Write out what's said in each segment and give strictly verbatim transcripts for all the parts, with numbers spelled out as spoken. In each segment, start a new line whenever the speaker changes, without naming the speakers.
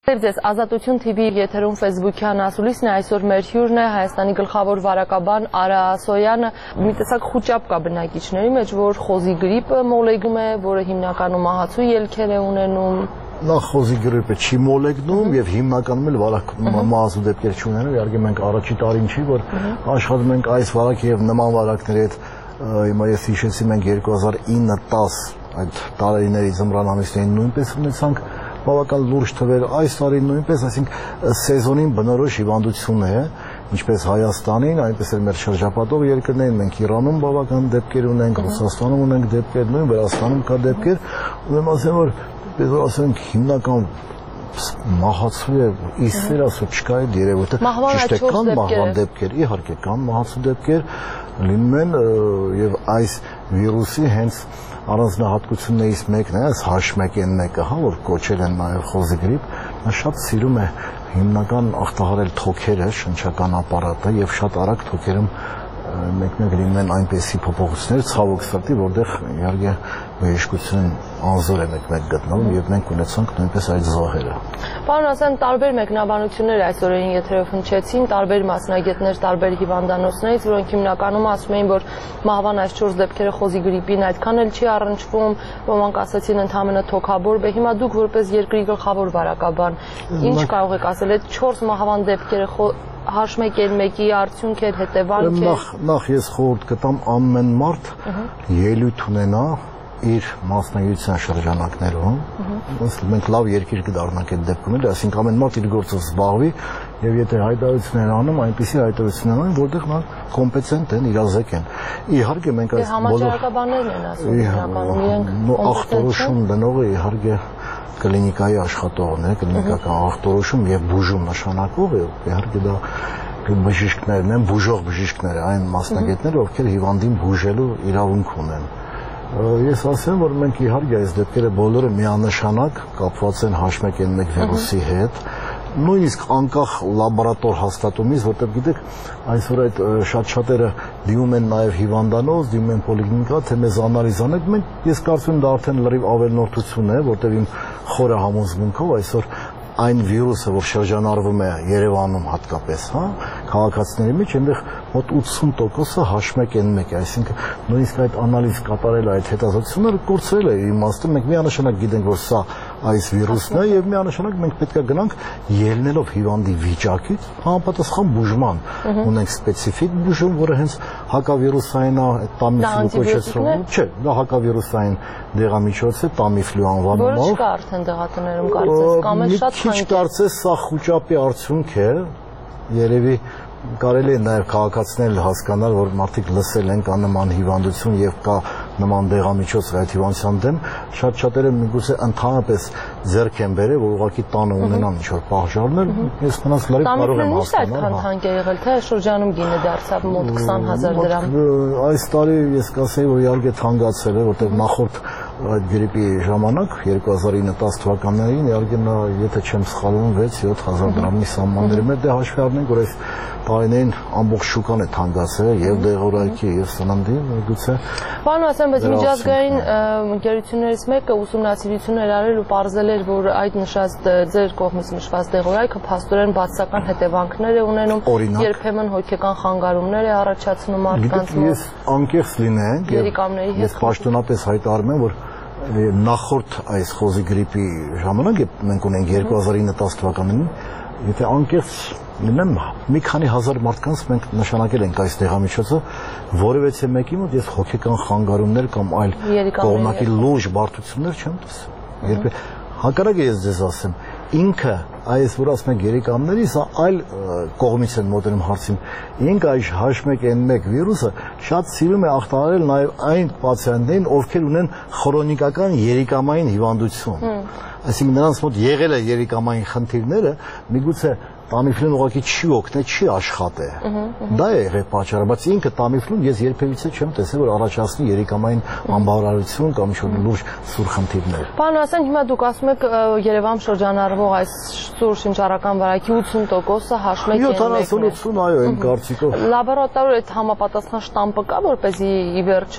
Ձեզ Ազատություն թիվի եթերում Facebook-յան ասուլիսն է, այսօր մեր հյուրն է Հայաստանի գլխավոր վարակաբան Արա Ասոյանը։ Մի տեսակ խուճապ կա բնակիչների մեջ, որ խոզի գրիպը մոլեգում է, որը հիմնականում ահացու ելքեր է ունենում։
Նախ խոզի գրիպը չի մոլեգնում եւ հիմնականում էլ վարակմահացու դեպքեր չունենում։ Իհարկե մենք առաջի տարին չի, որ աշխատում ենք այս վարակի եւ նման վարակների հետ։ Հիմա ես հիշեցի, մենք երկու հազար ինը դես այդ տարիների ձմռան ամիսներին նույնպես ունեցանք բավական լուրջ թվեր, այս տարի նույնպես, այսինքն սեզոնին բնորոշ հիվանդություն է, ինչպես Հայաստանին, այնպես էլ մեր շրջապատող երկրներին, մենք Իրանում բավական դեպքեր ունենք, Ռուսաստանում ունենք դեպքեր, նույն Վրաստանում կա դեպքեր, ուրեմն ասեմ, որ պես որ ասենք հիմնական մահացու է, իսեր ասում չկա այդ երևույթը, ճիշտ է, կան մահվան դեպքեր, իհարկե կան մահացու դեպքեր, լինում են եւ այս վիրուսի հենց առանձնահատկություններից մեկն է, այս H one N one-ը, հա, որ կոչել են նաև խոզի գրիպ, նա շատ սիրում է հիմնական ախտահարել թոքերը, շնչական ապարատը եւ շատ արագ թոքերում մեկ-մեկ լինում են այնպեսի փոփոխություններ, ցավոք սրտի, որտեղ իհարկե բժշկությունն անզոր է մեկ-մեկ գտնվում եւ մենք ունեցանք նույնպես այդ զոհերը։
Պարոն Ասյան, տարբեր մեկնաբանություններ այսօրին եթերով հնչեցին, տարբեր մասնագետներ, տարբեր հիվանդանոցներից, որոնք հիմնականում ասում էին, որ մահվան այս չորս դեպքերը խոզի գրիպին այդքան էլ չի առնչվում, ոմանք ասացին ընդհանրապես թոքաբոր, բե հիմա դուք որպես երկրի գլխավոր վարակաբան, ինչ կարող եք ասել այդ չորս մահվան դեպքերը H one N one-ի արդյունք էր, հետևանք էր։
Նախ ես խորհուրդ կտամ ամեն մարդ ելույթ ունենա իր մասնագիտության շրջանակներում, մենք լավ երկիր կդառնանք այդ դեպքում, այսինքն ամեն մարդ իր գործով զբաղվի եւ եթե հայտարարություններ անում, այնպիսի հայտարարություններ անում, որտեղ նա կոմպետենտ են, իրազեկ են։ Իհարկե մենք այս
համաճարակաբաններն են ասում, հիմնականում իրենք
ախտորոշում դնողը իհարկե կլինիկայի աշխատողն է, կլինիկական ախտորոշում եւ բուժում նշանակող է, իհարկե դա բժիշկներն են, բուժող բժիշկները, այն մասնագետները, ովքեր հիվանդին բուժելու իրավունք ունեն։ Ես ասեմ, որ մենք իհարկե այս դեպքերը բոլորը միանշանակ կապված են H one N one վիրուսի հետ, նույնիսկ անկախ լաբորատոր հաստատումից, որտեղ գիտեք, այսօր այդ շատ-շատերը դիմում են նաև հիվանդանոց, դիմում են պոլիկլինիկա, թե մեզ անալիզ անեք, մենք ես կարծում եմ դա արդեն լրիվ ավելնորդություն է, որտեղ իմ խորը համոզմունքով այսօր այն վիրուսը, որ շրջանառվում է Երևանում հատկապես, հա, քաղաքացիների մեջ, այնտեղ մոտ ութսուն տոկոսը H one N one է, այսինքն նույնիսկ այդ անալիզ կատարել այդ հետազոտությունները կորցրել է իմաստը, մենք միանշանակ գիտենք, որ սա այս վիրուսն է եւ միանշանակ մենք պետք է գնանք ելնելով հիվանդի վիճակից համապատասխան բուժման։ Ունենք սպეციფიկ բուժում, որը հենց հակավիրուսային է, տամիֆլու կոչեցվում, չէ, դա հակավիրուսային դեղամիջոց է, տամիֆլու անվանումով։
Որը չկա արդեն դեղատներում կարծես, կամ էլ շատ
քիչ կարծես սա խուճապի արդյունք է, երևի կարելի է նաև քաղաքացիներ հասկանալ, որ մարդիկ լսել են կա նման հիվանդություն եւ կա նման դեղամիջոց այդ հիվանդության դեմ, շատ-շատերը միգուցե ընդհանրապես ձեռք են բերել, որ ուղղակի տանը ունենան ինչ-որ պահճարներ, ես նրանց լրիվ կարող եմ հասկանալ։
Տամիֆլուն ի՞նչ է այդքան թանկ է եղել, թե շրջանում գինը դարձավ մոտ քսան հազար դրամ։
Այս տարի ես կասեի, որ իհարկե թանկացել է, որտեղ նախորդ այդ գրիպի ժամանակ երկու հազար ինը դես թվականներին իհարկե նա եթե չեմ սխալվում վեց-յոթ հազար դրամի սահմանների մեջ դե հաշվի առնենք որ այս տարիներին ամբողջ շուկան է թանկացել եւ դեղորայքի եւ սննդի գուցե
Պարոն Ասյան, բայց միջազգային ընկերություններից մեկը ուսումնասիրություններ արել ու պարզել էր որ այդ նշած ձեր կողմից նշված դեղորայքը փաստորեն բացասական հետևանքներ է ունենում երբեմն հոգեկան խանգարումներ է առաջացնում մարդկանց մոտ
ես անկեղծ լինենք եւ ես պաշտոնապես հայտարարում եմ որ նախորդ այս խոզի գրիպի ժամանակ մենք ունենք երկու հազար ինը դես թվականին եթե անկեղծ լինեմ մի քանի հազար մարդկանց մենք նշանակել ենք այս դեղամիջոցը որևէ մեկի մոտ ես հոգեկան խանգարումներ կամ այլ կողմնակի լուրջ բարդություններ չեմ տեսել երբ հակառակը ես ձեզ ասեմ ինքը այս որ ասում ենք երիկամների սա այլ կողմից են մոտենում հարցին ինքը այս H one N one վիրուսը շատ սիրում է ախտահարել նաև այն պացիենտներին ովքեր ունեն քրոնիկական երիկամային հիվանդություն այսինքն նրանց մոտ եղել է երիկամային խնդիրները միգուցե տամիֆլուն ուղղակի չի օգնել, չի աշխատե։ Դա է եղել պատճառը, բայց ինքը տամիֆլուն ես երբևիցե չեմ տեսել, որ առաջացնի երիկամային անբավարարություն կամ ինչ-որ լուրջ սուր խնդիրներ։
Պարոն Ասյան, հիմա դուք ասում եք Երևանում շրջանառվող այս սուր շնչառական վարակի ութսուն տոկոսը H one N one-ն է։
յոթանասուն ութսուն այո, այն կարծիքով։
Լաբորատորիա այդ համապատասխան շտամպը կա, որպեսզի ի վերջո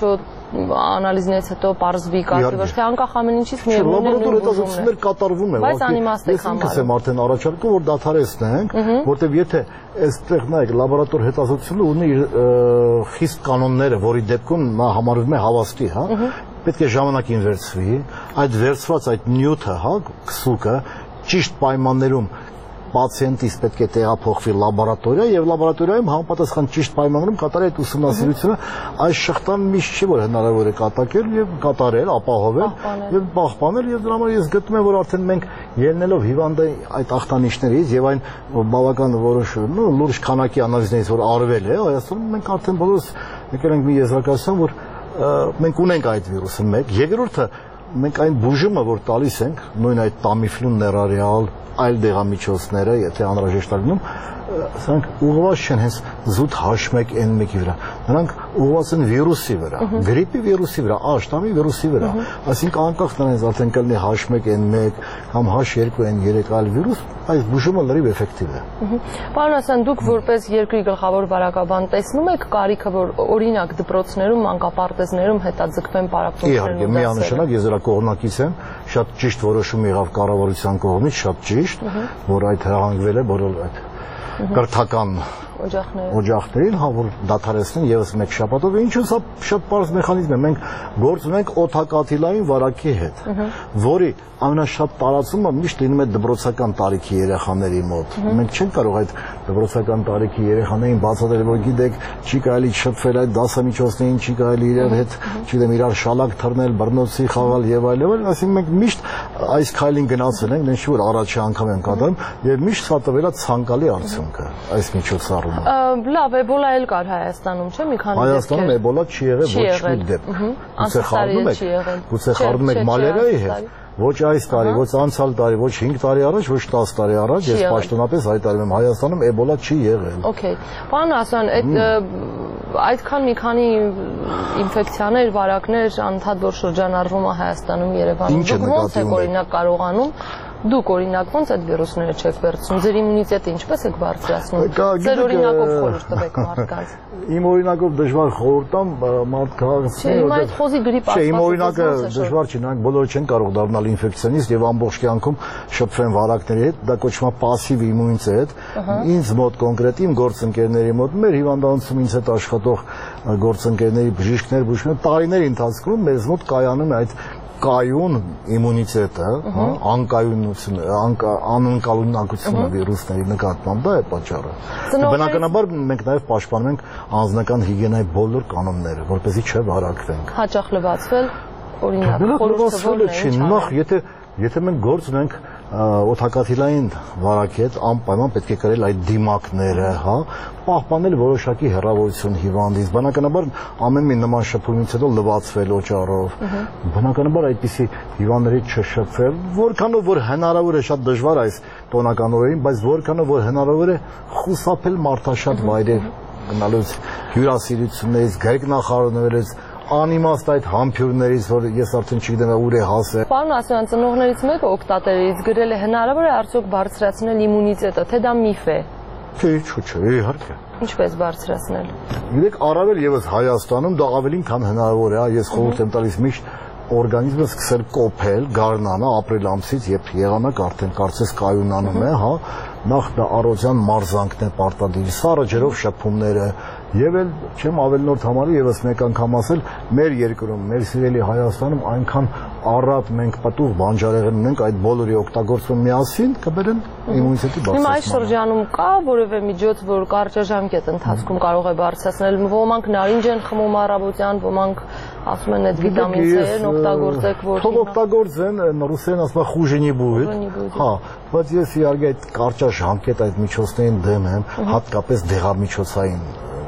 անալիզներից հետո պարզվի կազմի, ոչ թե անկախ ամեն ինչից միևնույն է նույն բուժումն է։
Կատարվում է,
բայց անիմաստ է
ես ինքս եմ արդեն առաջարկում, որ դադարեցնենք, որտեղ եթե այստեղ նայեք լաբորատոր հետազոտությունը ունի իր խիստ կանոնները, որի դեպքում նա համարվում է հավաստի, հա, պետք է ժամանակին վերցվի, այդ վերցված այդ նյութը, հա, քսուկը ճիշտ պայմաններում պացիենտից պետք է տեղափոխվի լաբորատորիա եւ լաբորատորիայում համապատասխան ճիշտ պայմաններում կատարել այդ ուսումնասիրությունը, այս շղթան միշտ չի որ հնարավոր է կատակել եւ կատարել, ապահովել եւ պահպանել եւ դրա համար ես գտնում եմ որ արդեն մենք ելնելով հիվանդի այդ ախտանիշներից եւ այն բավական որոշ լուրջ քանակի անալիզներից որ արվել է Հայաստանում մենք արդեն բոլորս եկել ենք մի եզրակացության որ մենք ունենք այդ վիրուսը մեկ երկրորդը մենք այն բուժումը որ տալիս ենք նույն այդ Tamiflu ներառյալ այլ դեղամիջոցները, եթե անհրաժեշտ է լինում, սրանք ուղղված չեն հենց զուտ H one N one-ի վրա։ Նրանք ուղղված են վիրուսի վրա, գրիպի վիրուսի վրա, աշտամի վիրուսի վրա։ Այսինքն անկախ նրանից արդեն կլինի H one N one կամ H two N three այլ վիրուս, այս բուժումը լրիվ էֆեկտիվ է։
Պարոն Ասլան, դուք որպես երկրի գլխավոր վարակաբան տեսնում եք կարիքը, որ օրինակ դպրոցներում, մանկապարտեզներում հետաձգվեն պարապմունքներն ու դասերը։ Իհարկե,
միանշանակ ես դրա կողմնակից եմ, շատ ճիշտ որոշում եղավ կառավարության կողմից, շատ ճիշտ, որ այդ հրահանգվել է բոլոր այդ կրթական օջախներին, հա որ դադարեցնեն եւս մեկ շաբաթով, ինչու սա շատ բարձր մեխանիզմ է, մենք գործ ունենք օդակաթիլային վարակի հետ, որի ամենաշատ տարածումը միշտ լինում է դպրոցական տարիքի երեխաների մոտ։ Մենք չենք կարող այդ դպրոցական տարիքի երեխաներին բացատրել, որ գիտեք, չի կարելի շփվել այդ դասամիջոցներին, չի կարելի իրար հետ, չգիտեմ, իրար շալակ թռնել, բռնոցի խաղալ եւ այլն, այսինքն մենք միշտ այս քայլին գնացել ենք, նենց որ առաջի անգամ ենք կատարում եւ միշտ սա տվել է ցանկալի արդյունքը այս միջոցառումը։
Լավ, էբոլա էլ կար Հայաստանում, չէ՞, մի քանի դեպքեր։
Հայաստանում էբոլա չի եղել ոչ մի դեպք։ Գուցե խառնում եք, գուցե խառնում եք մալերիայի հետ։ Ոչ այս տարի, ոչ անցյալ տարի, ոչ հինգ տարի առաջ, ոչ տասը տարի առաջ ես պաշտոնապես հայտարարում եմ Հայաստանում էբոլա չի եղել։
Okay։ Պարոն Ասլան, այդ այդքան մի քանի ինֆեկցիաներ, վարակներ անընդհատ որ շրջանառվում է Հայաստանում, Երևանում, դուք ո՞նց եք օրինակ կարողանում Դուք օրինակ ոնց այդ վիրուսները չեք վերցնում, ձեր իմունիտետը ինչպես եք բարձրացնում, ձեր օրինակով խորհուրդ տվեք մարդկանց։
Իմ օրինակով դժվար խորհուրդ տամ մարդկանց։
Չէ, իմ այդ խոզի գրիպ
ասվածը։ Չէ, իմ օրինակը դժվար չի, նրանք բոլորը չեն կարող դառնալ ինֆեկցիոնիստ եւ ամբողջ կյանքում շփվեն վարակների հետ, դա կոչվում է пассив իմունիտետ։ Ինձ մոտ կոնկրետ իմ գործընկերների մոտ, մեր հիվանդանոցում ինձ հետ աշխատող գործընկերների բժիշկներ, բժիշկներ տարիների ընթացքում մեզ մոտ կայանում է այդ կայուն իմունիտետը, անկայունությունը, անընկալունակությունը վիրուսների նկատմամբ, դա է պատճառը։ Բնականաբար մենք նաև պաշտպանում ենք անձնական հիգիենայի բոլոր կանոնները, որպեսզի չվարակվենք։
Հաճախ լվացվել, օրինակ,
խորհուրդը չի, նախ եթե եթե մենք գործ ունենք օդակաթիլային վարակի հետ անպայման պետք է կրել այդ դիմակները, հա, պահպանել որոշակի հեռավորություն հիվանդից։ Բնականաբար ամեն մի նման շփումից հետո լվացվել օճառով։ Բնականաբար այդպիսի հիվանդների չշփվել, որքանով որ հնարավոր է, շատ դժվար այս տոնական օրերին, բայց որքանով որ հնարավոր է խուսափել մարդաշատ վայրեր գնալուց, հյուրասիրություններից, գրկնախառնվելուց, անիմաստ այդ համբյուրներից, որ ես արդեն չգիտեմ ուր է հասել։
Պարոն Ասլան, ծնողներից մեկը օգտատերից գրել է հնարավոր է արդյոք բարձրացնել իմունիտետը, թե դա միֆ է։
Չէ, չէ, իհարկե։
Ինչպես բարձրացնել։
Գիտեք, առավել եւս Հայաստանում դա ավելին քան հնարավոր է, ես խորհուրդ եմ տալիս միշտ օրգանիզմը սկսել կոփել, գարնանը ապրիլ ամսից, երբ եղանակ արդեն կարծես կայունանում է, հա, նախ դա առօրյան մարզանքն է պարտադիր, սառը ջրով շփումները, եւ էլ չեմ ավելնորդ համարի եւս մեկ անգամ ասել, մեր երկրում, մեր սիրելի Հայաստանում այնքան առատ մենք պատուղ բանջարեղեն ունենք, այդ բոլորի օգտագործումը միասին կբերեն իմունիտետի բարձրացման։
Հիմա այս շրջանում կա որևէ միջոց, որ կարճաժամկետ ընթացքում կարող է բարձրացնել, ոմանք նարինջ են խմում առավոտյան, ոմանք ասում են այդ վիտամին C-ն օգտագործեք, որ
թող օգտագործեն, ռուսերեն ասում են խուժի не будет, հա, բայց ես իհարկե այդ կարճաժամկետ այդ միջոցներին դեմ եմ, հատկապես դեղամիջոցային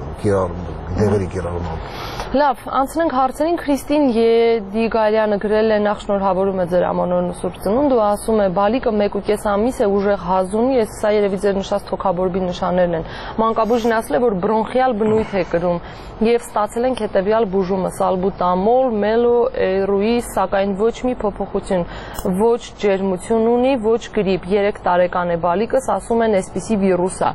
դեղերի կիրառմամբ։
Լավ, անցնենք հարցերին։ Քրիստին Եդիգալյանը գրել է, նախ շնորհավորում է ձեր ամանորն ու Սուրբ Ծնունդ ու ասում է՝ բալիկը մեկ ու կես ամիս է ուժեղ հազում, ես սա երևի ձեր նշած թոքաբորբի նշաններն են։ Մանկաբույժն ասել է, որ բրոնխիալ բնույթ է կրում եւ ստացել ենք հետեւյալ բուժումը՝ սալբուտամոլ, մելոէրուի, սակայն ոչ մի փոփոխություն, ոչ ջերմություն ունի, ոչ գրիպ, երեք տարեկան է բալիկս, ասում են, այսպիսի վիրուս է։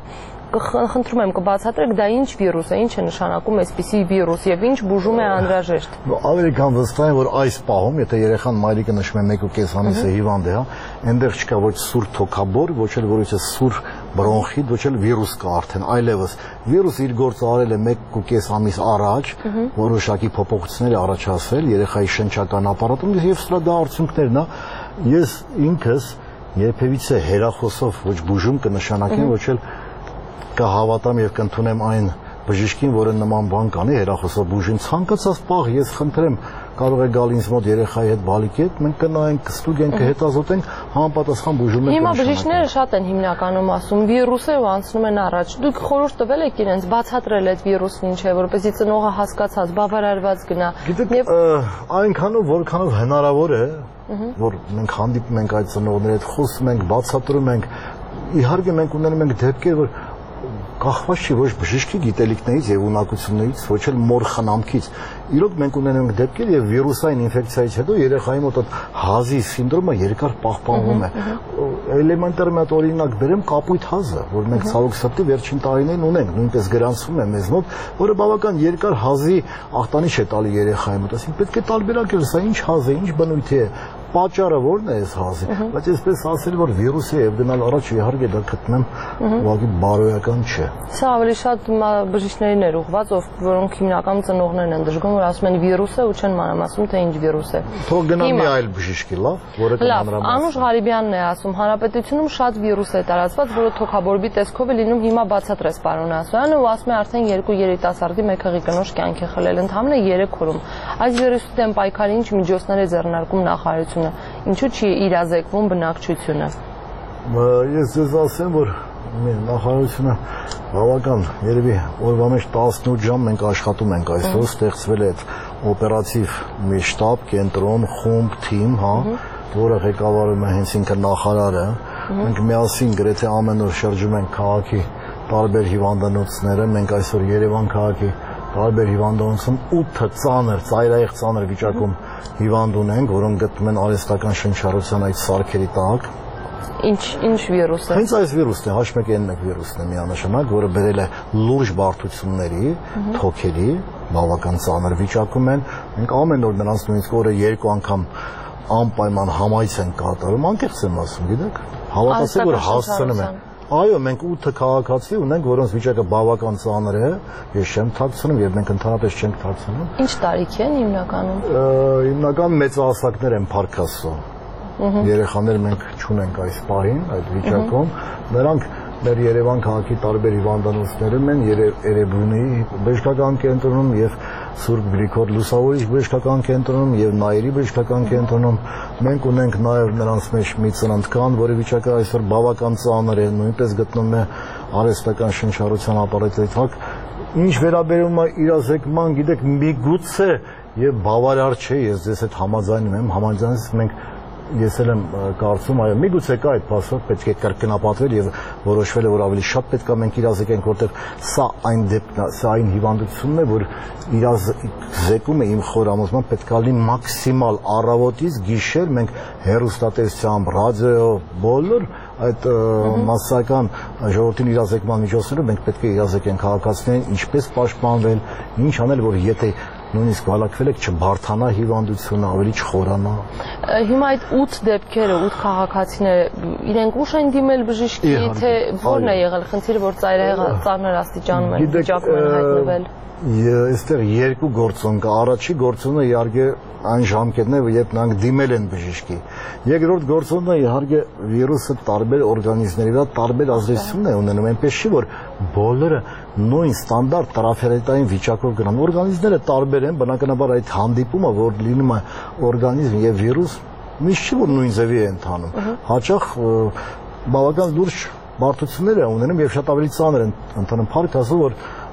Խնդրում եմ կբացատրեք դա ինչ վիրուս է, ինչ է նշանակում այսպիսի վիրուս եւ ինչ բուժում է անհրաժեշտ։
Ավելի քան վստահ եմ, որ այս պահում, եթե երեխան մայրիկը նշում է մեկ ու կես ամիս է հիվանդ է, հա, այնտեղ չկա ոչ սուր թոքաբոր, ոչ էլ որից է սուր բրոնխիտ, ոչ էլ վիրուս կա արդեն, այլևս վիրուսը իր գործը արել է մեկ ու կես ամիս առաջ, որոշակի փոփոխություններ է առաջացել երեխայի շնչական ապարատում եւ սրա դա արդյունքներն է։ Ես ինքս երբևիցե հերախոսով ոչ բուժում կնշանակեմ, ոչ էլ կհավատամ եւ կընդունեմ այն բժիշկին, որը նման բան կանի, հերախոսով բուժին ցանկացած պահ ես խնդրեմ, կարող է գալ ինձ մոտ երեխայի հետ բալիկի հետ, մենք կնայենք, կստուգենք, կհետազոտենք, համապատասխան բուժում ենք։
Հիմա բժիշկները շատ են հիմնականում ասում, վիրուս է ու անցնում են առաջ։ Դուք խորհուրդ տվել եք իրենց բացատրել այդ վիրուսն ինչ է, որպեսզի ծնողը հասկացած, բավարարված գնա։
Գիտեք, այնքանով, որքանով հնարավոր է, որ մենք հանդիպում ենք այդ ծնողների հետ, խոսում ենք, բացատրում ենք, իհարկե մենք ունենում ենք դեպքեր, որ կախված չի ոչ բժշկի գիտելիքներից եւ ունակություններից, ոչ էլ մոր խնամքից։ Իրոք մենք ունենում ենք դեպքեր եւ վիրուսային ինֆեկցիայից հետո երեխայի մոտ այդ հազի սինդրոմը երկար պահպանվում է։ Էլեմենտար մի հատ օրինակ բերեմ կապույտ հազը, որ մենք ցավոք սրտի վերջին տարիներին ունենք, նույնպես գրանցվում է մեզ մոտ, որը բավական երկար հազի ախտանիշ է տալի երեխայի մոտ։ Այսինքն պետք է տարբերակել, սա ինչ հազ է, ինչ բնույթ է, պատճառը որն է այս հազի, բայց այսպես ասել, որ վիրուս է եւ գնալ առաջ, իհարկե դա գտնեմ ուղղակի բարոյական չէ։
Սա ավելի շատ բժիշկներին էր ուղղված, որոնք հիմնական ծնողներն են դժգոհում, որ ասում են վիրուս է ու չեն մանրամասնում, թե ինչ վիրուս է։
Թող գնա մի այլ բժիշկի, լավ, որը կմանրամասնի։
Անուշ Ղարիբյանն է ասում, հանրապետությունում շատ վիրուս է տարածված, որը թոքաբորբի տեսքով է լինում, հիմա բացատրեց պարոն Ասոյանը ու ասում է արդեն երկու երիտասարդի մեկ հղի կնոջ կյանք է խլել, ընդհանրապես երեք օրում։ Այս վիրուսի դեմ պայքարի ինչ միջոցներ է ձեռնարկում նախարարությունը, ինչու չի իրազեկվում բնակչությունը։
Ես ձեզ ասեմ, որ նախարարությունը բավական երևի օրվա մեջ տասնութ ժամ մենք աշխատում ենք այսօր, ստեղծվել է օպերատիվ մի շտաբ, կենտրոն, խումբ, թիմ, հա, որը ղեկավարում է հենց ինքը նախարարը։ Մենք միասին գրեթե ամեն օր շրջում ենք քաղաքի տարբեր հիվանդանոցները, մենք այսօր Երևան քաղաքի տարբեր հիվանդանոցում ութ ծանր, ծայրահեղ ծանր վիճակում հիվանդ ունենք, որոնք գտնվում են արհեստական շնչառության այդ սարքերի տակ։
Ինչ ինչ վիրուս է։
Հենց այս վիրուսն է, H one N one վիրուսն է միանշանակ, որը բերել է լուրջ բարդությունների, թոքերի, բավական ծանր վիճակում են։ Մենք ամեն օր նրանց նույնիսկ օրը երկու անգամ անպայման համայց են կատարում, անկեղծ եմ ասում, գիտեք։ Հավատացեք, որ հասցնում են։ Այո, մենք ութ քաղաքացի ունենք, որոնց վիճակը բավական ծանր է, ես չեմ թաքցնում եւ մենք ընդհանրապես չենք թաքցնում։
Ինչ տարիքի են հիմնականում։
Հիմնական մեծահասակներ են Փարքասո։ Երեխաներ մենք չունենք այս պահին, այդ վիճակում։ Նրանք մեր Երևան քաղաքի տարբեր հիվանդանոցներում են, Էրեբունի բժշկական կենտրոնում եւ Սուրբ Գրիգոր Լուսավորիչ բժշկական կենտրոնում եւ Նայիրի բժշկական կենտրոնում։ Մենք ունենք նաեւ նրանց մեջ մի ծննդկան, որի վիճակը այսօր բավական ծանր է, նույնպես գտնվում է արհեստական շնչառության ապարատի տակ։ Ինչ վերաբերում է իրազեկման, գիտեք, միգուցե եւ բավարար չէ, ես ձեզ հետ համաձայնում եմ, համաձայնես մենք ես էլ եմ կարծում, այո, միգուցե կա այդ փաստը, պետք է կրկնապատվել եւ որոշվել է, որ ավելի շատ պետք է մենք իրազեկենք, որտեղ սա այն դեպքն է, սա այն հիվանդությունն է, որ իրազեկումը իմ խորամուսման պետք է լինի մաքսիմալ առավոտից գիշեր, մենք հեռուստատեսությամբ, ռադիո, բոլոր այդ մասսական ժողովրդին իրազեկման միջոցները մենք պետք է իրազեկենք քաղաքացիներին, ինչպես պաշտպանվել, ինչ անել, որ եթե նույնիսկ բալակվել եք չբարթանա հիվանդությունը, ավելի չխորանա։
Հիմա այդ ութ դեպքերը, ութ քաղաքացիները, իրենք ուշ են դիմել բժշկի, թե որն է եղել խնդիրը, որ ծայրահեղ աստիճանում են վիճակում են հայտնվել։
Այստեղ երկու գործոն կա։ Առաջի գործոնը իհարկե այն ժամկետն է, երբ նրանք դիմել են բժշկի։ Երկրորդ գործոնը իհարկե վիրուսը տարբեր օրգանիզմների վրա տարբեր ազդեցություն է ունենում, այնպես չի որ բոլորը նույն ստանդարտ տրաֆերետային վիճակով գնան։ Օրգանիզմները տարբեր են, բնականաբար այդ հանդիպումը, որ լինում է օրգանիզմ եւ վիրուս, միշտ չի որ նույն ձևի է ընթանում։ Հաճախ բավական լուրջ բարդություններ է ունենում եւ շատ ավելի ծանր են ընթանում։ Փառք Աստծո, որ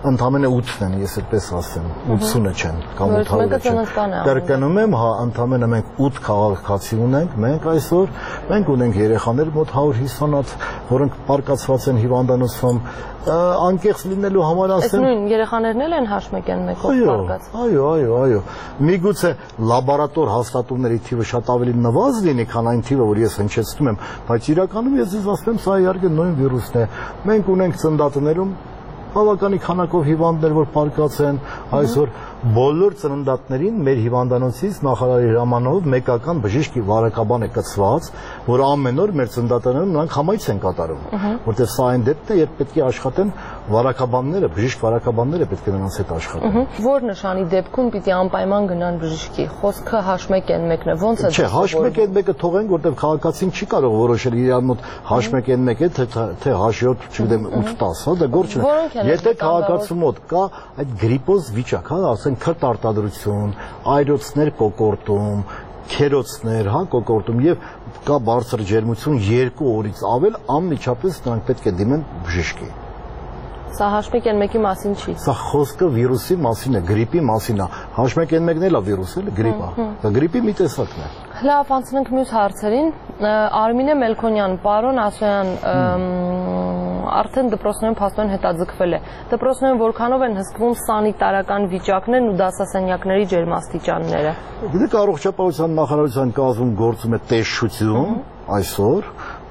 Ընդամենը ութն են, ես այդպես ասեմ, ութսունը չեն, կամ ութը չեն։ Կրկնում եմ, հա, ընդամենը մենք ութ քաղաքացի ունենք, մենք այսօր, մենք ունենք երեխաներ մոտ հարյուր հիսուն հատ, որոնք պարկացված են հիվանդանոցում, անկեղծ լինելու համար ասեմ։
Այս նույն երեխաներն էլ են հաշմեկ են մեկով պարկած։
Այո, այո, այո։ Միգուցե լաբորատոր հաստատումների թիվը շատ ավելի նվազ լինի, քան այն թիվը, որ ես հնչեցնում եմ, բայց իրականում ես ձեզ ասեմ, սա իհարկե նույն վիրուսն է։ Մենք ունենք ծննդատներում բավականի քանակով հիվանդներ, որ պարկած են, այսօր բոլոր ծննդատներին մեր հիվանդանոցից նախարարի հրամանով մեկական բժիշկ վարակաբան է կցված, որ ամեն օր մեր ծննդատներում նրանք համայնք են կատարում, որտեղ սա այն դեպքն է, երբ պետք է աշխատեն վարակաբանները, բժիշկ վարակաբանները պետք է նրանց հետ աշխատեն։
Որ նշանի դեպքում պիտի անպայման գնան բժշկի, խոսքը հաշմեկ են մեկն է, ո՞նց է։
Չէ, հաշմեկ են մեկը թողենք, որտեղ քաղաքացին չի կարող որոշել իր մոտ հաշմեկ են մեկ է, թե հաշյոթ, չգիտեմ, ութ տասը, հա, դա գործ չէ։ Եթե քաղաքացու մոտ կա այդ գրիպոզ վիճակ, հա, ասենք քրտ արտադրություն, այրոցներ կոկորտում, քերոցներ, հա, կոկորտում եւ կա բարձր ջերմություն երկու օրից ավել, անմիջապես նրանք պետք է դիմեն բժշկի։
Սա հաշմեկ են մեկի մասին չի։
Սա խոսքը վիրուսի մասին է, գրիպի մասին է։ Հաշմեկ են մեկն էլ է վիրուս, էլ գրիպ է։ Դա գրիպի մի տեսակն է։
Լավ, անցնենք մյուս հարցերին։ Արմինե Մելքոնյան, պարոն Ասոյան, արդեն դպրոցներում փաստորեն հետաձգվել է։ Դպրոցներում որքանով են հսկվում սանիտարական վիճակներն ու դասասենյակների ջերմաստիճանները։
Գիտեք, առողջապահության նախարարության կազմում գործում է տեսչություն այսօր։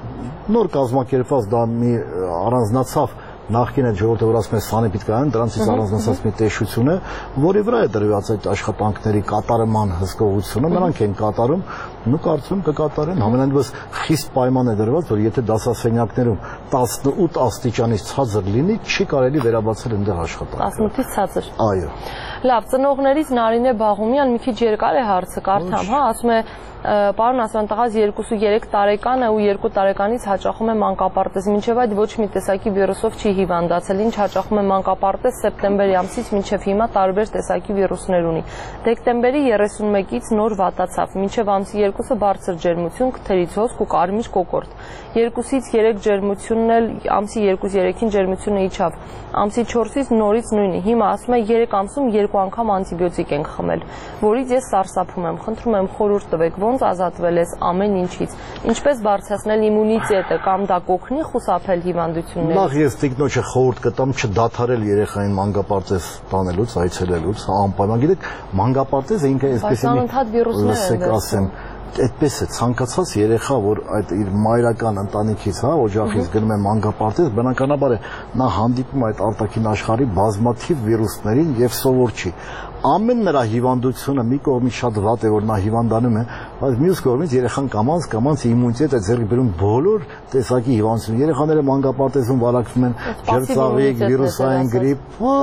Նոր կազմակերպված դա մի առանձնացավ նախկին այդ ժողովուրդը, որ ասում է սանեպիդկային, դրանցից առանձնացած մի տեսչություն է, որի վրա է դրված այդ աշխատանքների կատարման հսկողությունը, նրանք են կատարում, ու կարծում կկատարեն, համենայնիվս խիստ պայման է դրված, որ եթե դասասենյակներում տասնութ աստիճանից ցածր լինի, չի կարելի վերաբացել այնտեղ աշխատանքը։
տասնութից ցածր։
Այո։
Լավ, ծնողներից Նարինե Բաղումյան մի քիչ երկար է հարցը, կարդամ, հա, ասում է պարոն Ասոյան, տղաս երկուսուերեք տարեկան է ու երկու տարեկանից հաճախում է մանկապարտեզ, մինչև այդ ոչ մի տեսակի վիրուսով չի հիվանդացել, ինչ հաճախում է մանկապարտեզ սեպտեմբերի ամսից մինչև հիմա տարբեր տեսակի վիրուսներ ունի։ Դեկտեմբերի երեսունմեկից նոր վատացավ, մինչև ամսի երկուսը բարձր ջերմություն, քթերից հոսք ու կարմիր կոկորտ։ Երկուսից երեք ջերմությունն էլ ամսի երկու-երեքին ջերմությունը իջավ, ամսի չորսից նորից նույնը։ Հիմա ասում է երեք ամսում երկու անգամ անտիբիոտիկ ենք խմել, որից ես սարսափում եմ, խնդրում եմ խորհուրդ տվեք, ոնց ազատվել ես ամեն ինչից, ինչպես բարձրացնել իմունիտետը կամ դա կօգնի խուսափել հիվանդություններից։
Նախ ես տիկնոջը խորհուրդ կտամ չդադարել երեխային մանկապարտեզ տանելուց, այցելելուց, անպայման գիտեք, մանկապարտեզը ինքը այսպես է, լսեք ասեմ, այդպես է ցանկացած երեխա, որ այդ իր մայրական ընտանիքից, հա, օջախից գնում է մանկապարտեզ, բնականաբար է նա հանդիպում այդ արտաքին աշխարհի բազմաթիվ վիրուսներին եւ սովոր չի։ Ամեն նրա հիվանդությունը մի կողմից շատ վատ է, որ նա հիվանդանում է, բայց մյուս կողմից երեխան կամաց կամաց իմունիտետ է ձեռք բերում բոլոր տեսակի հիվանդություն։ Երեխաները մանկապարտեզում վարակվում են ջրծաղիկ, վիրուսային գրիպ, հա,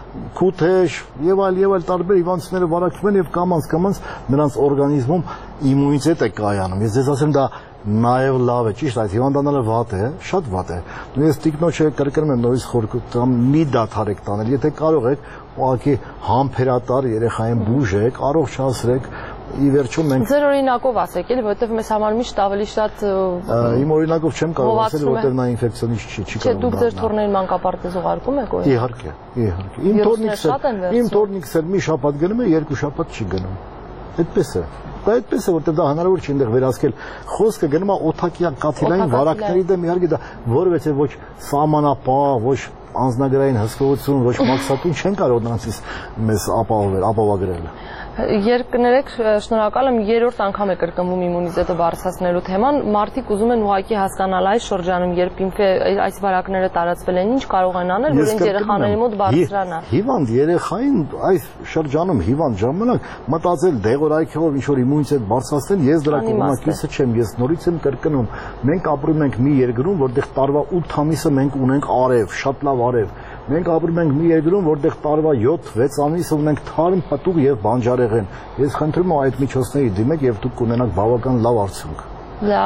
քութեշ եւ այլ եւ այլ տարբեր հիվանդությունները վարակվում են եւ կամաց կամաց նրանց օրգանիզմում իմունիտետ է կայանում։ Ես ձեզ ասեմ, դա նաեւ լավ է, ճիշտ, այդ հիվանդանալը վատ է, շատ վատ է։ Ես տիկնոջը կրկնում եմ նորից խորհուրդ տամ մի դադարեք տանել, եթե կարող եք, ուղղակի համբերատար երեխային բուժեք, առողջացրեք, ի վերջո մենք
Ձեր օրինակով ասեք, էլի, որովհետև մեզ համար միշտ ավելի շատ
Իմ օրինակով չեմ կարող ասել, որովհետև նա ինֆեկցիոնից չի, չի կարող։
Չէ, դուք ձեր թորներին մանկապարտեզ ուղարկում եք, օ՞։
Իհարկե, իհարկե։ Իմ թորնիկս իմ թորնիկս մի շաբաթ գնում է, երկու շաբաթ չի գնում։ Այդպես է։ Դա այդպես է, որտեղ դա հնարավոր չի այնտեղ վերահսկել։ Խոսքը գնում է օթակյան կաթիլային վարակների դեմ, իհարկե դա որովհետև ոչ սահմանապահ, ոչ անձնագրային հսկողություն, ոչ մաքսատուն չեն կարող նրանցից մեզ ապահովել, ապահովագրել։
Երկներեք, շնորհակալ եմ, երրորդ անգամ է կրկնվում իմունիտետը բարձրացնելու թեման, մարդիկ ուզում են ուղղակի հասկանալ այս շրջանում, երբ այս վարակները տարածվել են, ինչ կարող են անել, որ այն երեխաների մոտ բարձրանա։
Հիվանդ երեխային այս շրջանում հիվանդ ժամանակ մտածել դեղորայքով ինչ որ իմունիտետ բարձրացնել, ես դրա կողմնակիցը չեմ, ես նորից եմ կրկնում, մենք ապրում ենք մի երկրում, որտեղ տարվա ութ ամիսը մենք ունենք արև, շատ լավ արև։ Մենք ապրում ենք մի երկրում, որտեղ տարվա յոթ-վեց ամիսը ունենք թարմ, պտուղ եւ բանջարեղեն։ Ես խնդրում եմ այդ միջոցների դիմեք եւ դուք կունենաք բավական լավ արդյունք։
Լավ,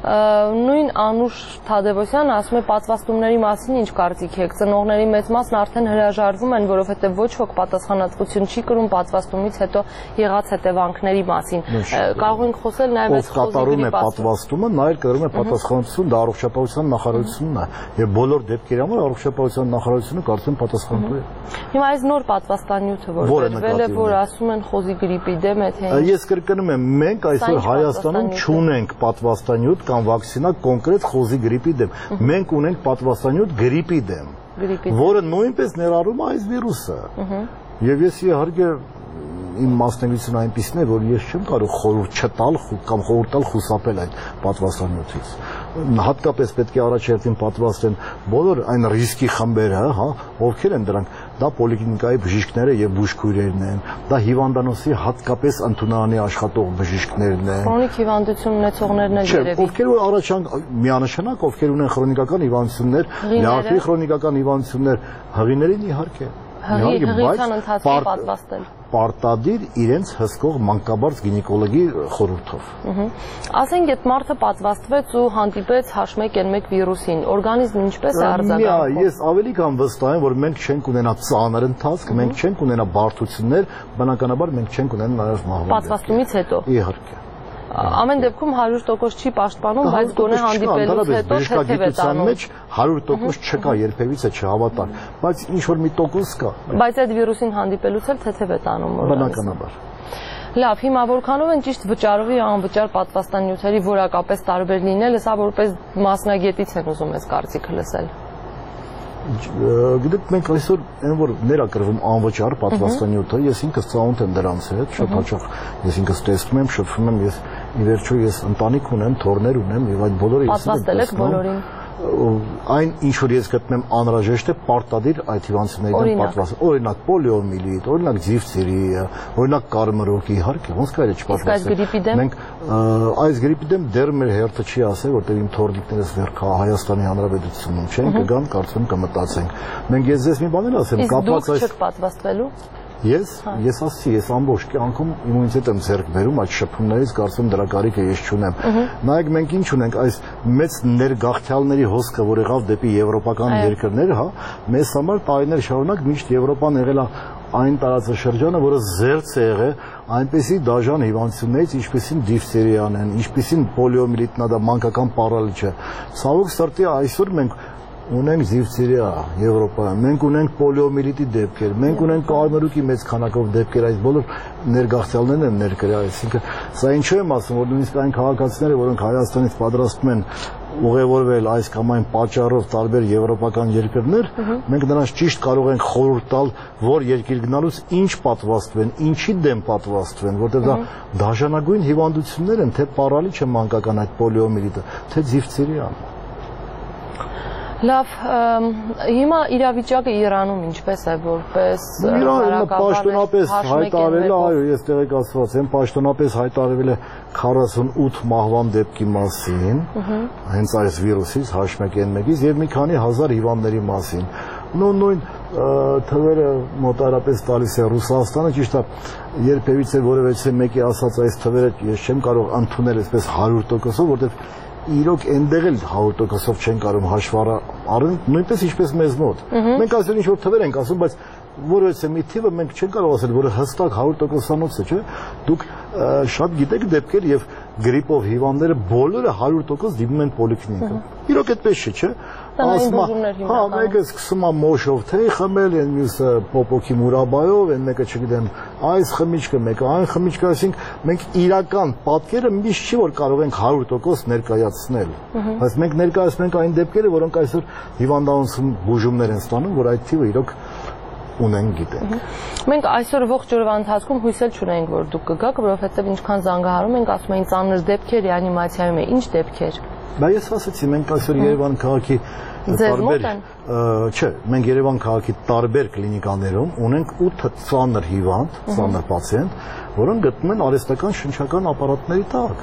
Նույն Անուշ Թադևոսյանը ասում է պատվաստումների մասին ինչ կարծիք եք։ Ծնողների մեծ մասն արդեն հրաժարվում են, որովհետև ոչ ոք պատասխանատվություն չի կրում պատվաստումից հետո եղած հետևանքների մասին։ Կարող ենք խոսել նաև այս
կատարում է պատվաստումը, նա էլ կրում է պատասխանատվություն, դա առողջապահության նախարարությունն է, եւ բոլոր դեպքերի համար առողջապահության նախարարությունը կարծում եմ պատասխանատու է։
Հիմա այս նոր պատվաստանյութը, որ վերվել է, որ ասում են խոզի գրիպի դեմ է, թե
ես կրկնում եմ, մենք այսօր Հայաստանում չունենք պատվաստանյութ կամ վակցինա կոնկրետ խոզի գրիպի դեմ։ Մենք ունենք պատվաստանյութ գրիպի դեմ, որը նույնպես ներառում է այս վիրուսը։ Եվ ես իհարկե իմ մասնագիտությունը այնպիսին է, որ ես չեմ կարող խորհուրդ չտալ կամ խորհուրդ տալ խուսափել այդ պատվաստանյութից։ Հատկապես պետք է առաջերտին պատվաստեն բոլոր այն ռիսկի խմբերը, հա, ովքեր են դրանք, դա պոլիկլինիկայի բժիշկները եւ բուժքույրերն են, դա հիվանդանոցի հատկապես ընդունարանի աշխատող բժիշկներն են։
Քրոնիկ հիվանդություն ունեցողներն են երևի։
Ովքեր որ առաջան միանշանակ, ովքեր ունեն քրոնիկական հիվանդություններ, լյարդի քրոնիկական հիվանդություններ, հղիներին իհարկե։
Հղիության ընթացքում պատվաստել։
Պարտադիր իրենց հսկող մանկաբարձ գինեկոլոգի խորհրդով։
Ասենք այդ մարդը պատվաստվեց ու հանդիպեց H one N one վիրուսին, օրգանիզմը ինչպես է արձագանքում։
Ես ավելի կամ վստահ եմ, որ մենք չենք ունենա ծանր ընթացք, մենք չենք ունենա բարդություններ, բնականաբար մենք չենք ունենա նաև մահվան։
Պատվաստումից հետո։
Իհարկե։
Ամեն դեպքում հարյուր տոկոս չի պաշտպանում, բայց գոնե հանդիպելուց հետո թեթև է տանում։
Մեջ հարյուր տոկոս չկա, երբևիցե չհավատալ, բայց ինչ որ մի տոկոս կա։
Բայց այդ վիրուսին հանդիպելուց էլ թեթև է տանում։
Բնականաբար։
Լավ, հիմա որքանով են ճիշտ վճարովի անվճար պատվաստանյութերի որակապես տարբեր լինելը, սա որպես մասնագետից են ուզում ես կարծիքը լսել։
Գիտեք, մենք այսօր այն որ ներակրվում անվճար պատվաստանյութը, ես ինքս ծանոթ եմ դրանց հետ, շատ հաճախ ես ինքս տեսնում եմ, շփվում եմ, ես ի վերջո ես ընտանիք ունեմ, թոռներ ունեմ եւ այդ բոլորը ես
պատվաստել եք բոլորին։
Այն ինչ որ ես գտնում եմ անհրաժեշտ է պարտադիր այդ հիվանդությունների դեմ պատվաստել, օրինակ պոլիոմիելիտ, օրինակ ձիվցիրի, օրինակ կարմրոկ, իհարկե, ոնց կարելի է չպատվաստել։ Մենք այս գրիպի դեմ դեռ մեր հերթը չի ասել, որտեղ իմ թորնիկներս դեռ Հայաստանի Հանրապետությունում չեն, կգան, կարծում կմտածենք։ Մենք ես ձեզ մի բան էլ ասեմ,
կապված այս չեք պատվաստվելու։
Ես, ես ասացի, ես ամբողջ կյանքում իմունիտետ եմ ձեռք բերում այդ շփումներից, կարծում դրա կարիքը ես չունեմ։ Նայեք, մենք ինչ ունենք, այս մեծ ներգաղթյալների հոսքը, որ եղավ դեպի եվրոպական երկրներ, հա, մեզ համար տարիներ շարունակ միշտ Եվրոպան եղել է այն տարածաշրջանը, որը զերծ է եղել այնպեսի դաժան հիվանդություններից, ինչպեսին դիֆթերիան են, ինչպեսին պոլիոմիելիտն է, դա մանկական պարալիչ է։ Ցավոք սրտի այսօր մենք ունենք դիֆթերիա Եվրոպայում, մենք ունենք պոլիոմիելիտի դեպքեր, մենք ունենք կարմրուկի մեծ քանակով դեպքեր, այս բոլոր ներգաղթյալներն են ներկրել, այսինքն սա ինչու եմ ասում, որ նույնիսկ այն քաղաքացիները, որոնք Հայաստանից պատրաստվում են ուղևորվել այս կամ այն պատճառով տարբեր եվրոպական երկրներ, մենք նրանց ճիշտ կարող ենք խորհուրդ տալ, որ երկիր գնալուց ինչ պատվաստվեն, ինչի դեմ պատվաստվեն, որտեղ դա դաժանագույն հիվանդություններ են, թե պարալիչը մանկական այդ պոլիոմիելիտը, թե դիֆթերիան։
Լավ, հիմա իրավիճակը Իրանում ինչպես է, որպես
պաշտոնապես հայտարարվել է, այո, ես տեղեկացված եմ, պաշտոնապես հայտարարվել է քառասունութ մահվան դեպքի մասին, հենց այս վիրուսից, H one N one-ից եւ մի քանի հազար հիվանդների մասին։ Նույն թվերը մոտարապես տալիս է Ռուսաստանը, ճիշտ է, երբևիցե որևէ մեկի ասած այս թվերը ես չեմ կարող ընդունել այսպես հարյուր տոկոսով, որտեղ իրոք այնտեղ էլ հարյուր տոկոսով չեն կարող հաշվառ առնել, նույնպես ինչպես մեզ մոտ։ Մենք այսօր ինչ որ թվեր ենք ասում, բայց որևէ մի թիվը մենք չենք կարող ասել, որը հստակ հարյուր տոկոսանոց է, չէ՞։ Դուք շատ գիտեք դեպքեր եւ գրիպով հիվանդները բոլորը հարյուր տոկոս դիմում են պոլիկլինիկա։ Իրոք այդպես չէ, չէ՞։ Հա, մեկը սկսում է մոշով թեյ խմել, այն մյուսը պոպոքի մուրաբայով, այն մեկը չգիտեմ, այս խմիչքը, մեկը այն խմիչքը, այսինքն մենք իրական պատկերը միշտ չի որ կարող ենք հարյուր տոկոս ներկայացնել։ Բայց մենք ներկայացնում ենք այն դեպքերը, որոնք այսօր հիվանդանոցում բուժումներ են ստանում, որ այդ թիվը իրոք ունենք գիտենք։
Մենք այսօր ողջ օրվա ընթացքում հույսել չունենք, որ դուք կգաք, որովհետև ինչքան զանգահարում ենք, ասում էին ծանր դեպքեր ռեանիմացիայում է, ինչ դեպքեր։
Բա ես ասացի, մենք այսօր Երևան քաղաքի տարբեր, չէ, մենք Երևան քաղաքի տարբեր կլինիկաներում ունենք ութ ծանր հիվանդ, ծանր պացիենտ, որոնք գտնում են արհեստական շնչական ապարատների տակ։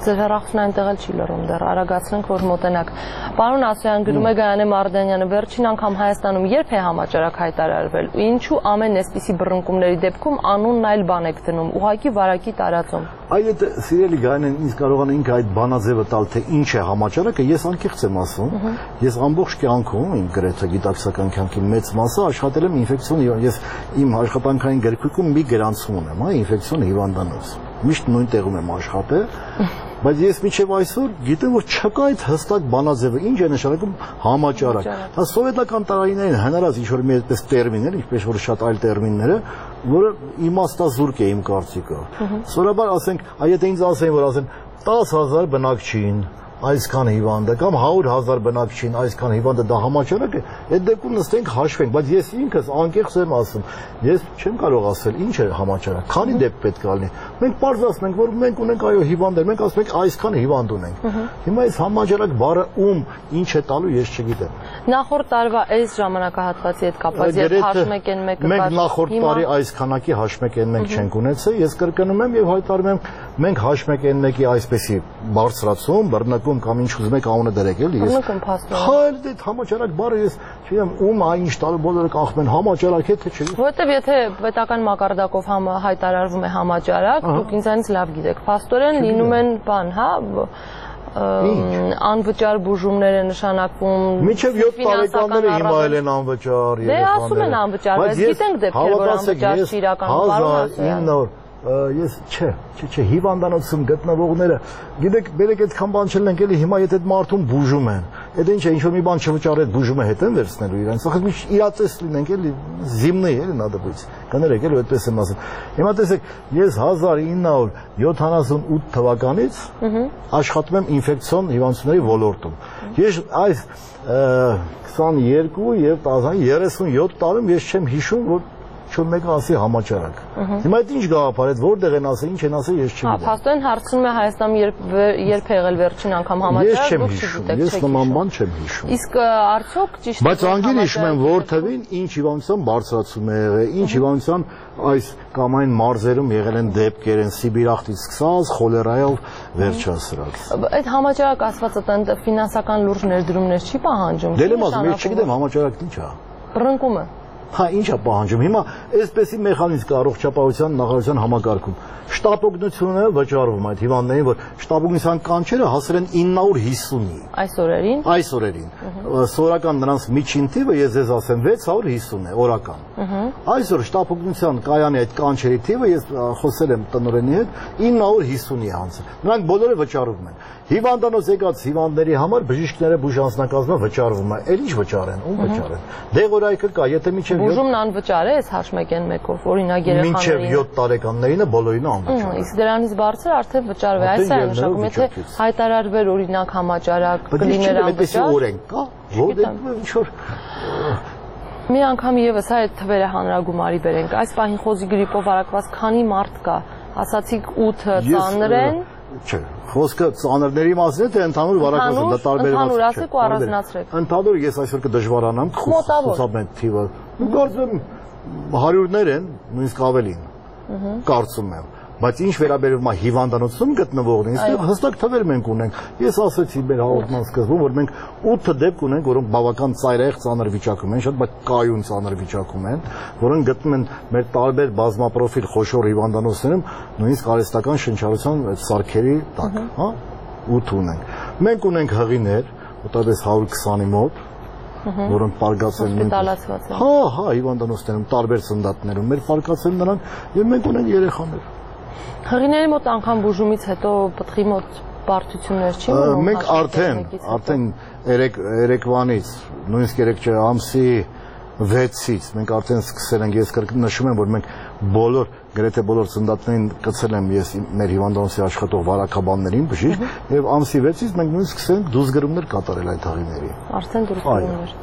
Ձեր հեռախոսն այնտեղ էլ չի լռում դեռ, արագացնենք, որ մոտենաք։ Պարոն Ասոյան, գրում է Գայանե Մարդանյանը, վերջին անգամ Հայաստանում երբ է համաճարակ հայտարարվել ու ինչու ամեն այսպիսի բռնկումների դեպքում անունն այլ բան եք դնում, ուղղակի վարակի տարածում։
Այդ սիրելի Գայանեն, ինձ կարողան ինքը այդ բանաձևը տալ, թե ինչ է համաճարակը, ես անկեղծ եմ ասում, ես ամբողջ կյանքում, իմ գրեթե գիտակցական կյանքի մեծ մասը աշխատել եմ ինֆեկցիոն, ես իմ աշխատանքային գրքույկում մի գրանցում ունեմ, հա, ինֆեկցիոն հիվանդանոց։ Միշտ նույն տեղում եմ աշխատել, բայց ես մինչև այսօր գիտեմ, որ չկա այդ հստակ բանաձևը, ինչ է նշանակում համաճարակ։ Դա սովետական տարիներին հնարած ինչ-որ մի այդպես տերմիններ, ինչպես որ շատ այլ տերմինները, որը իմաստազուրկ է իմ կարծիքով։ Սովորաբար ասենք, եթե ինձ ասեն, որ ասեն տասը հազար բնակչին այսքան հիվանդը կամ հարյուր հազար բնակչին այսքան հիվանդը դա համաճարակ է, այդ դեպքում նստենք հաշվենք, բայց ես ինքս անկեղծ եմ ասում, ես չեմ կարող ասել ինչ է համաճարակ, քանի դեպք պետք է լինի։ Մենք պարզացնենք, որ մենք ունենք այո հիվանդներ, մենք ասում ենք այսքան հիվանդ ունենք։ Հիմա այս համաճարակ բառը ում ինչ է տալու ես չգիտեմ։
Նախորդ տարվա այս ժամանակահատվածի հետ կապված երբ հաշմեկեն մեկը
մենք նախորդ տարի այս քանակի հաշմեկեն մենք չենք ունեցել, ես կրկնում եմ եւ հայտարարում եմ, մենք հաշմեկեն մեկի այսպեսի բարձրացում, բռնկում կամ ինչ ուզում եք անունը դրեք էլի ես։ Հա, այդ համաճարակ բառը ես չգիտեմ ում այնիշ տալու բոլորը կախում են համաճարակ է թե չէ։
Որովհետեւ եթե պետական մակարդակով հայտարարվում է համաճարակ, դուք ինձանից լավ գիտեք, փաստորեն լինում են բան, հա, անվճար բուժումներ է նշանակվում։
Մինչև յոթ տարեկանները հիմա էլ են անվճար
երեխաները։ Դե ասում են անվճար, բայց գիտենք դեպքեր, որ անվճար չի իրականում, պարոն Ասոյան։
Ես չէ, չէ, չէ, հիվանդանոցում գտնվողները, գիտեք, բերեք այդքան բան չլենք էլի, հիմա եթե այդ մարդուն բուժում են, այդ ինչ է, ինչ-որ մի բան չվճարի, այդ բուժումը հետ են վերցնելու իրենց, ախր մի իրացես լինենք էլի, զիմնի էլի надо быть, կներեք էլի, այդպես եմ ասում։ Հիմա տեսեք, ես հազար ինը հարյուր յոթանասունութ թվականից աշխատում եմ ինֆեկցիոն հիվանդությունների ոլորտում։ Ես այս քսաներկու եւ երեսունյոթ տարում ես չեմ հիշում, որ չոր մեկը ասի համաճարակ։ Հիմա այդ ինչ գաղափար է, որտեղ են ասել, ինչ են ասել, ես չգիտեմ։
Հա, փաստորեն հարցնում է Հայաստանում երբ երբ է եղել վերջին անգամ համաճարակ, դուք չգիտեք,
ես նման բան չեմ հիշում։
Իսկ արդյոք ճիշտ է։
Բայց անգիր հիշում եմ, որ թվին ինչ հիվանդության բարձրացում է եղել, ինչ հիվանդության այս կամ այն մարզերում եղել են դեպքեր են Սիբիրախտից սկսած, խոլերայով վերջացրած։
Այդ համաճարակ ասվածը տենց ֆինանսական լուրջ ներդրումներ չի պահանջում։
Դե եմ ասում, ես չգիտեմ համաճարակն ինչ է։
Բռնկումը։
Հա, ինչ է պահանջում։ Հիմա այսպեսի մեխանիզմ կա առողջապահության նախարարության համակարգում։ Շտապօգնությունը վճարվում այդ հիվանդներին, որ շտապօգնության կանչերը հասել են ինը հարյուր հիսունի։
Այս օրերին։
Այս օրերին։ Սովորական նրանց միջին թիվը ես ձեզ ասեմ վեց հարյուր հիսուն է օրական։ Այսօր շտապօգնության կայանի այդ կանչերի թիվը ես խոսել եմ տնօրենի հետ ինը հարյուր հիսունի է հանձնել։ Նրանք բոլորը վճարվում են։ Հիվանդանոց եկած հիվանդների համար բժիշկները բուժանձնակազմը վճարվում է։ Էլ ինչ վճարեն, ում վճարեն։ Դեղորայքը կա, եթե միջև
բուժումն անվճար է, այս հաշմեկեն մեկով, օրինակ երեխաներին։
Մինչև յոթ տարեկաններին բոլորին անվճար է։
Իսկ դրանից բարձր արդեն վճարվի, այս է նշանակում, եթե հայտարարվեր օրինակ համաճարակ, կլիներ անվճար։
Օրենք կա, որ ինչ որ
մի անգամ եւս այդ թվերը հանրագումարի բերենք։ Այս պահին խոզի գրիպով վարակված քանի մարդ կա։ Ասացիք ութը ծանր են։
Չէ, խոսքը ծանրների մասին է, թե ընդհանուր վարակվածը, դա տարբերված
է։ Ընդհանուր ասեք ու առանձնացրեք։
Ընդհանուր ես այսօր կդժվարանամ խոսապեն թիվը։ Կարծում եմ հարյուրներ են, նույնիսկ ավելին։ Կարծում եմ։ Բայց ինչ վերաբերում է հիվանդանոցում գտնվողներին, այստեղ հստակ թվեր մենք ունենք։ Ես ասացի մեր հաղորդման սկզբում, որ մենք ութ դեպք ունենք, որոնք բավական ծայրահեղ ծանր վիճակում են, շատ բայց կայուն ծանր վիճակում են, որոնք գտնում են մեր տարբեր բազմապրոֆիլ խոշոր հիվանդանոցներում, նույնիսկ արհեստական շնչառության այդ սարքերի տակ, հա, ութ ունենք։ Մենք ունենք հղիներ, մոտավորապես հարյուր քսանի մոտ, որոնք պարկացել են։ Հա, հա, հիվանդանոցներում, տարբեր ծնդատներում, մեր պարկացել նրանք, եւ մենք ունենք երեխաներ։
Հղիների մոտ անգամ բուժումից հետո պտղի մոտ բարդություններ չի մնում։
Մենք արդեն, արդեն երեկվանից, նույնիսկ երեք չէ, ամսի վեցից մենք արդեն սկսել ենք, ես կրկին նշում եմ, որ մենք բոլոր, գրեթե բոլոր ծնդատներին կցել եմ ես մեր հիվանդանոցի աշխատող վարակաբաններին, բժիշկ, եւ ամսի վեցից մենք նույնիսկ սկսել ենք դուսգրումներ կատարել այդ հղիների։
Արդեն դուսգրումներ։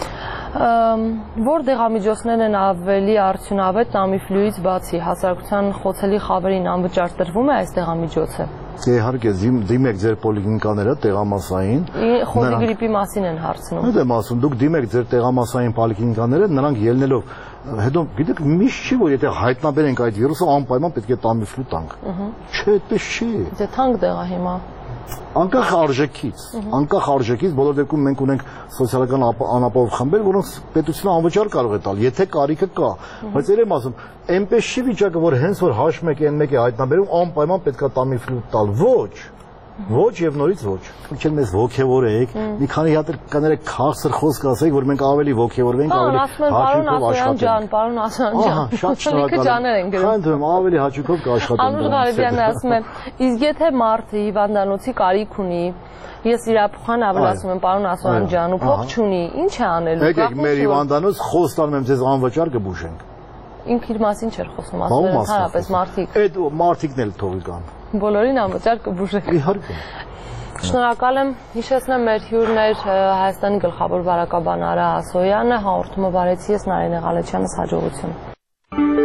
Որ դեղամիջոցներն են ավելի արդյունավետ Տամիֆլյուից բացի, հասարակության խոցելի խավերին անվճար տրվում է այս դեղամիջոցը։
Իհարկե, դիմեք ձեր պոլիկլինիկաները տեղամասային։
Խոզի գրիպի մասին են հարցնում։
Այդ եմ ասում, դուք դիմեք ձեր տեղամասային պոլիկլինիկաները, նրանք ելնելով, հետո գիտեք, միշտ չի, որ եթե հայտնաբերենք այդ վիրուսը, անպայման պետք է Տամիֆլու տանք։ Չէ, այդպես չի։
Դե թանկ դեղ է հիմա։
անկախ արժեքից, անկախ արժեքից բոլոր դեպքում մենք ունենք սոցիալական անապահով խմբեր, որոնց պետությունը անվճար կարող է տալ, եթե կարիքը կա, բայց երեմ ասում, այնպես չի վիճակը, որ հենց որ հաշ մեկ են մեկ է հայտնաբերում, անպայման պետքա Tamiflu տալ, ոչ, ոչ եւ նորից ոչ, ոնց մեզ ոգևորեք, մի քանի հատ կներեք քաղցր խոսք ասեք, որ մենք ավելի ոգևորվենք, ավելի հաճույքով աշխատենք։
Պարոն Ասլան ջան,
շատ շնորհակալ եմ։ Խնդրում ավելի հաճույքով կաշխատենք։
Անուշ Ղարաբյանը ասում է, իսկ եթե մարդը հիվանդանոցի կարիք ունի, ես իր փոխան ավելացում եմ պարոն Ասլան ջան, ու փող չունի, ինչ է անելու։
Եկեք մեր հիվանդանոց խոստանում եմ ձեզ անվճար կբուժենք։
Ինք իր մասին չէր խոսում, ասում էր ընդհանրապես մարդիկ։
Այդ մարդիկն էլ թողի կան։
Բոլորին անվճար կբուժենք։
Իհարկե։
Շնորհակալ եմ, հիշեցնեմ մեր հյուրներ Հայաստանի գլխավոր վարակաբան Արա Ասոյանը, հաղորդումը վարեցի ես Նարինե Ղալեչյանս, հաջողություն։